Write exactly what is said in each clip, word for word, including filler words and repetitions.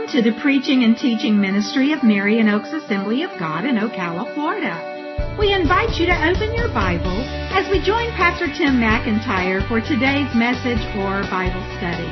Welcome to the preaching and teaching ministry of Marion Oaks Assembly of God in Ocala, Florida. We invite you to open your Bible as we join Pastor Tim McIntyre for today's message or Bible study.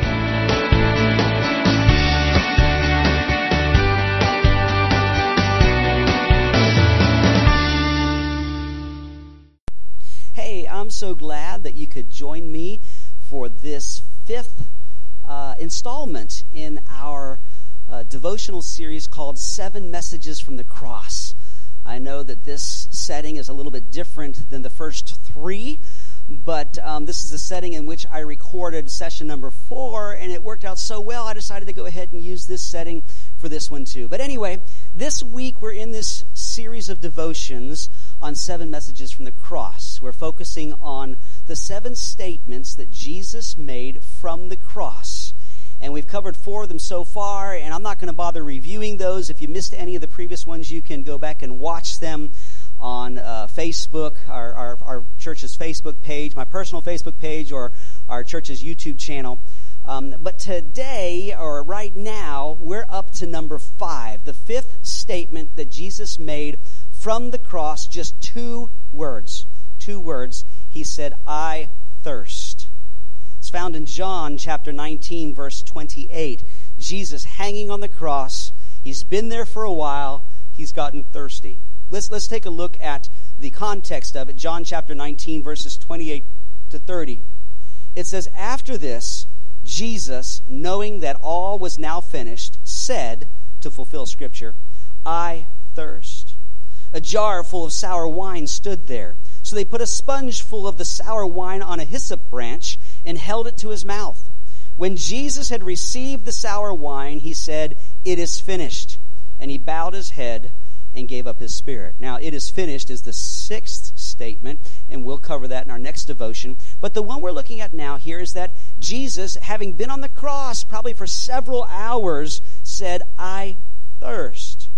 Hey, I'm so glad that you could join me for this fifth uh, installment in our uh, devotional series called Seven Messages from the Cross. I know that this setting is a little bit different than the first three, but um, this is the setting in which I recorded session number four, and it worked out so well I decided to go ahead and use this setting for this one too. But anyway, this week we're in this series of devotions on seven messages from the cross. We're focusing on the seven statements that Jesus made from the cross. And we've covered four of them so far, and I'm not going to bother reviewing those. If you missed any of the previous ones, you can go back and watch them on uh, Facebook, our, our, our church's Facebook page, my personal Facebook page, or our church's YouTube channel. Um, but today, or right now, we're up to number five, the fifth statement that Jesus made from the cross, just two words. Two words. He said, "I thirst." It's found in John chapter nineteen, verse twenty-eight. Jesus hanging on the cross. He's been there for a while. He's gotten thirsty. Let's, let's take a look at the context of it. John chapter nineteen, verses twenty-eight to thirty. It says, "After this, Jesus, knowing that all was now finished, said," to fulfill Scripture, "I thirst." A jar full of sour wine stood there. So they put a sponge full of the sour wine on a hyssop branch and held it to his mouth. When Jesus had received the sour wine, he said, "It is finished." And he bowed his head and gave up his spirit. Now, "it is finished" is the sixth statement, and we'll cover that in our next devotion. But the one we're looking at now here is that Jesus, having been on the cross probably for several hours, said, "I thirst.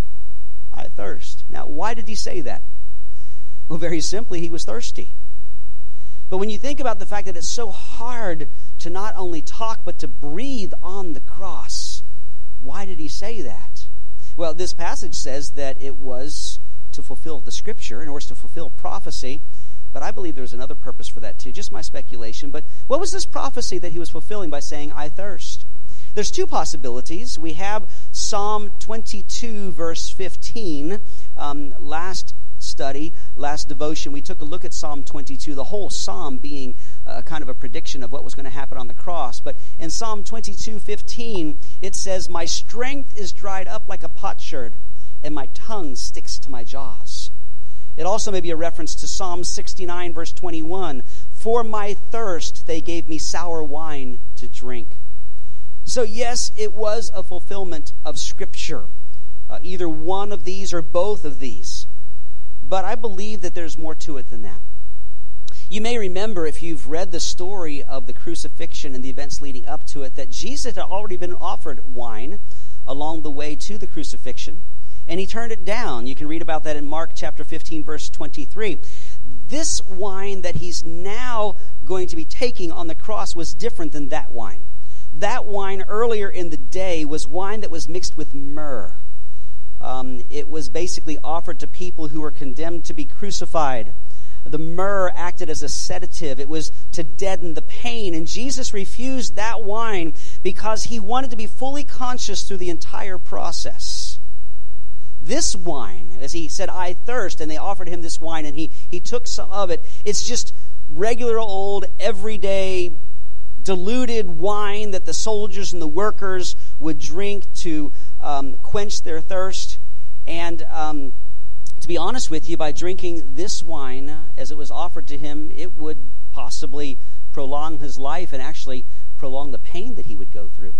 I thirst." Now, why did he say that? Well, very simply, he was thirsty. But when you think about the fact that it's so hard to not only talk, but to breathe on the cross, why did he say that? Well, this passage says that it was to fulfill the Scripture, in order to fulfill prophecy, but I believe there's another purpose for that too, just my speculation. But what was this prophecy that he was fulfilling by saying, "I thirst"? There's two possibilities. We have Psalm twenty-two, verse fifteen. Um, last study, last devotion, we took a look at Psalm twenty-two, the whole psalm being a kind of a prediction of what was going to happen on the cross. But in Psalm twenty-two, fifteen, it says, "My strength is dried up like a potsherd, and my tongue sticks to my jaws." It also may be a reference to Psalm sixty-nine, verse twenty-one, "For my thirst they gave me sour wine to drink." So yes, it was a fulfillment of Scripture, uh, either one of these or both of these. But I believe that there's more to it than that. You may remember, if you've read the story of the crucifixion and the events leading up to it, that Jesus had already been offered wine along the way to the crucifixion, and he turned it down. You can read about that in Mark chapter fifteen, verse twenty-three. This wine that he's now going to be taking on the cross was different than that wine. That wine earlier in the day was wine that was mixed with myrrh. Um, it was basically offered to people who were condemned to be crucified. The myrrh acted as a sedative. It was to deaden the pain. And Jesus refused that wine because he wanted to be fully conscious through the entire process. This wine, as he said, "I thirst," and they offered him this wine, and he, he took some of it. It's just regular old, everyday, diluted wine that the soldiers and the workers would drink to um, quench their thirst. And um, to be honest with you, by drinking this wine as it was offered to him, it would possibly prolong his life and actually prolong the pain that he would go through.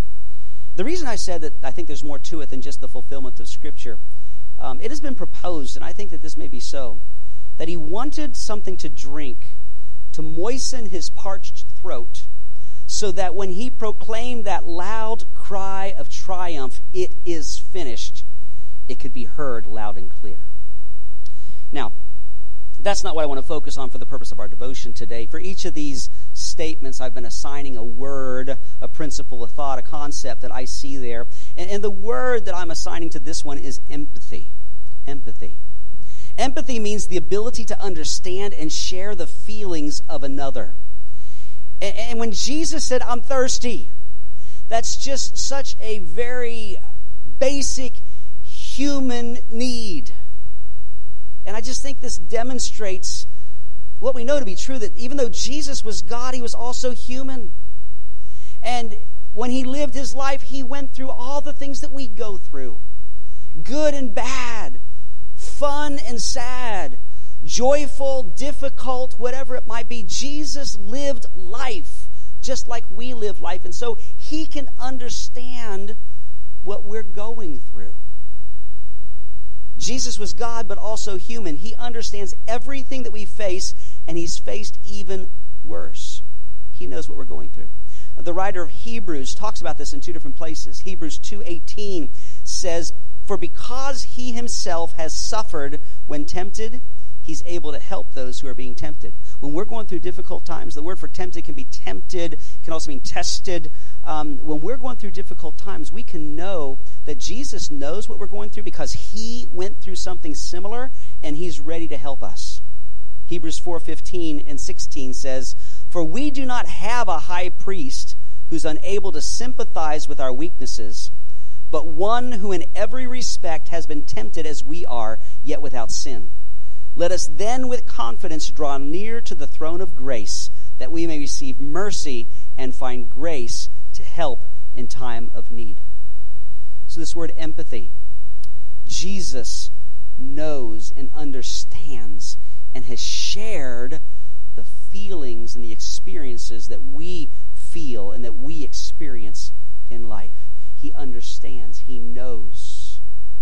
The reason I said that I think there's more to it than just the fulfillment of Scripture, um, it has been proposed, and I think that this may be so, that he wanted something to drink to moisten his parched throat, so that when he proclaimed that loud cry of triumph, "It is finished," it could be heard loud and clear. Now, That's not what I want to focus on for the purpose of our devotion today. For each of these statements, I've been assigning a word, a principle, a thought, a concept that I see there. And, and the word that I'm assigning to this one is empathy. Empathy. Empathy means the ability to understand and share the feelings of another. And, and when Jesus said, I'm thirsty, that's just such a very basic human need. And I just think this demonstrates what we know to be true, that even though Jesus was God, he was also human. And when he lived his life, he went through all the things that we go through. Good and bad, fun and sad, joyful, difficult, whatever it might be. Jesus lived life just like we live life. And so he can understand what we're going through. Jesus was God, but also human. He understands everything that we face, and he's faced even worse. He knows what we're going through. The writer of Hebrews talks about this in two different places. Hebrews two eighteen says, "For because he himself has suffered when tempted, he's able to help those who are being tempted." When we're going through difficult times, the word for tempted can be tempted, can also mean tested. Um, when we're going through difficult times, we can know that Jesus knows what we're going through because he went through something similar, and he's ready to help us. Hebrews four fifteen and sixteen says, "For we do not have a high priest who's unable to sympathize with our weaknesses, but one who in every respect has been tempted as we are, yet without sin. Let us then with confidence draw near to the throne of grace, that we may receive mercy and find grace to help in time of need." So this word empathy, Jesus knows and understands and has shared the feelings and the experiences that we feel and that we experience in life. He understands, he knows.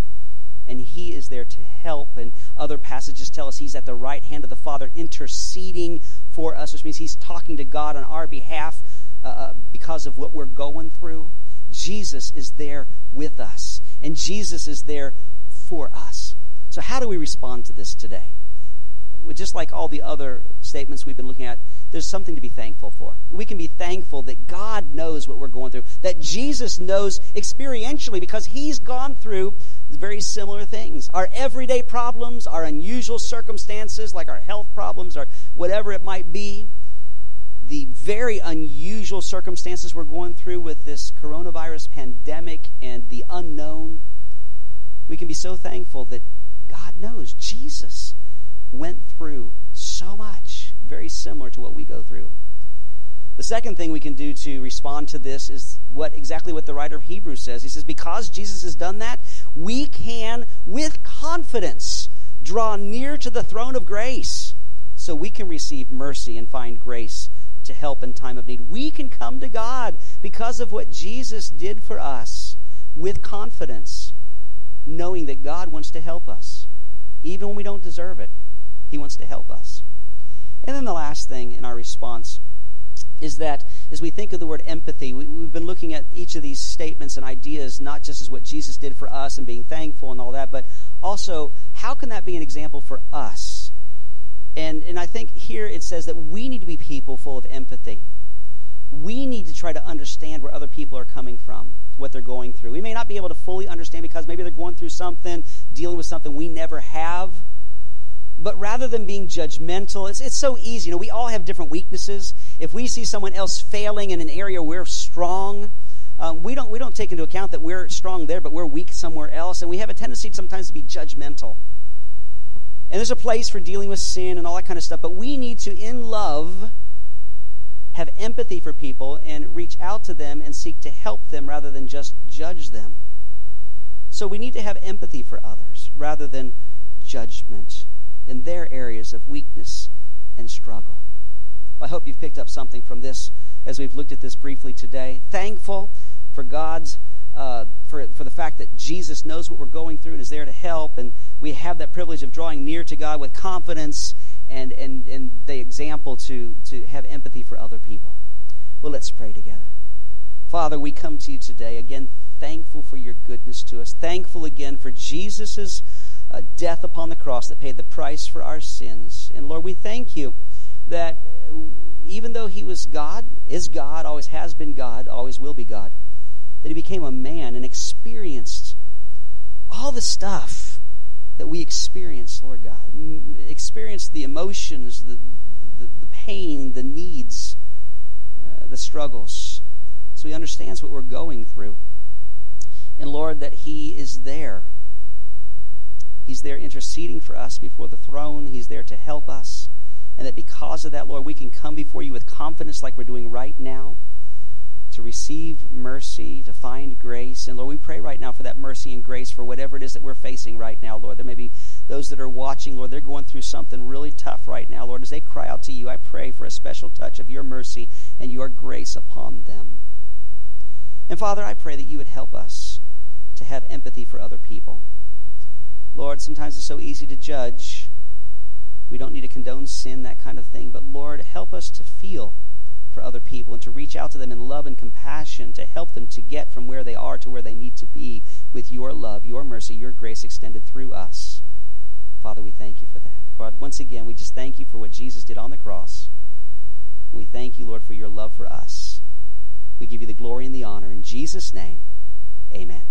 And he is there to help. And other passages tell us he's at the right hand of the Father interceding for us, which means he's talking to God on our behalf uh, because of what we're going through. Jesus is there with us. And Jesus is there for us. So how do we respond to this today? Well, just like all the other statements we've been looking at, there's something to be thankful for. We can be thankful that God knows what we're going through, that Jesus knows experientially because he's gone through very similar things. Our everyday problems, our unusual circumstances, like our health problems or whatever it might be, the very unusual circumstances we're going through with this coronavirus pandemic and the unknown, we can be so thankful that God knows. Jesus went through so much, very similar to what we go through. The second thing we can do to respond to this is what exactly what the writer of Hebrews says. He says, because Jesus has done that, we can, with confidence, draw near to the throne of grace so we can receive mercy and find grace to help in time of need. We can come to God because of what Jesus did for us with confidence, knowing that God wants to help us. Even when we don't deserve it, he wants to help us. And then the last thing in our response is that as we think of the word empathy, we, we've been looking at each of these statements and ideas, not just as what Jesus did for us and being thankful and all that, but also how can that be an example for us? And, and I think here it says that we need to be people full of empathy. We need to try to understand where other people are coming from, what they're going through. We may not be able to fully understand because maybe they're going through something, dealing with something we never have. But rather than being judgmental, it's, it's so easy. You know, we all have different weaknesses. If we see someone else failing in an area where we're strong, um, we don't we don't take into account that we're strong there, but we're weak somewhere else. And we have a tendency sometimes to be judgmental. And there's a place for dealing with sin and all that kind of stuff. But we need to, in love, have empathy for people and reach out to them and seek to help them rather than just judge them. So we need to have empathy for others rather than judgment in their areas of weakness and struggle. I hope you've picked up something from this as we've looked at this briefly today. Thankful for God's uh, for for the fact that Jesus knows what we're going through and is there to help, and we have that privilege of drawing near to God with confidence and and and the example to to have empathy for other people. Well, let's pray together. Father, we come to you today again, thankful for your goodness to us, thankful again for Jesus's uh, death upon the cross that paid the price for our sins. And Lord, we thank you that even though he was God, is God, always has been God, always will be God, that he became a man and experienced all the stuff that we experience, Lord God. Experienced the emotions, the, the, the pain, the needs, uh, the struggles. So he understands what we're going through. And Lord, that he is there. He's there interceding for us before the throne. He's there to help us. And that because of that, Lord, we can come before you with confidence like we're doing right now, to receive mercy, to find grace. And Lord, we pray right now for that mercy and grace for whatever it is that we're facing right now, Lord. There may be those that are watching, Lord, they're going through something really tough right now. Lord, as they cry out to you, I pray for a special touch of your mercy and your grace upon them. And Father, I pray that you would help us to have empathy for other people. Lord, sometimes it's so easy to judge. We don't need to condone sin, that kind of thing. But Lord, help us to feel for other people and to reach out to them in love and compassion, to help them to get from where they are to where they need to be with your love, your mercy, your grace extended through us. Father, we thank you for that. God, once again, we just thank you for what Jesus did on the cross. We thank you, Lord, for your love for us. We give you the glory and the honor. In Jesus' name, amen.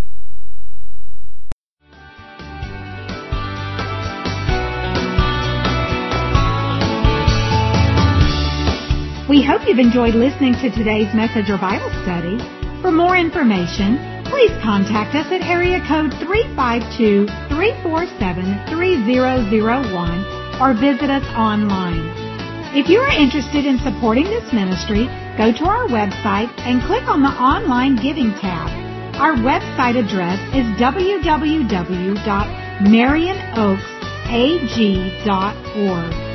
We hope you've enjoyed listening to today's message or Bible study. For more information, please contact us at area code three five two, three four seven, three zero zero one or visit us online. If you are interested in supporting this ministry, go to our website and click on the Online Giving tab. Our website address is w w w dot marion oaks a g dot org.